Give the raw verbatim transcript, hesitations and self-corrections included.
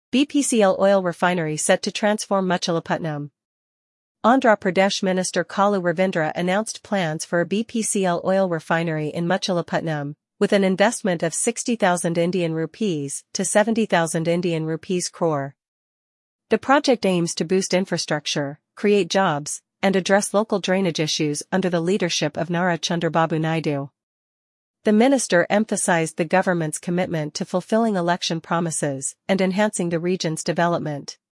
B P C L oil refinery set to transform Machilipatnam. Andhra Pradesh Minister Kalu Ravindra announced plans for a B P C L oil refinery in Machilipatnam, with an investment of sixty thousand Indian rupees to seventy thousand Indian rupees crore. The project aims to boost infrastructure, create jobs, and address local drainage issues under the leadership of Nara Chandrababu Naidu. The minister emphasized the government's commitment to fulfilling election promises and enhancing the region's development.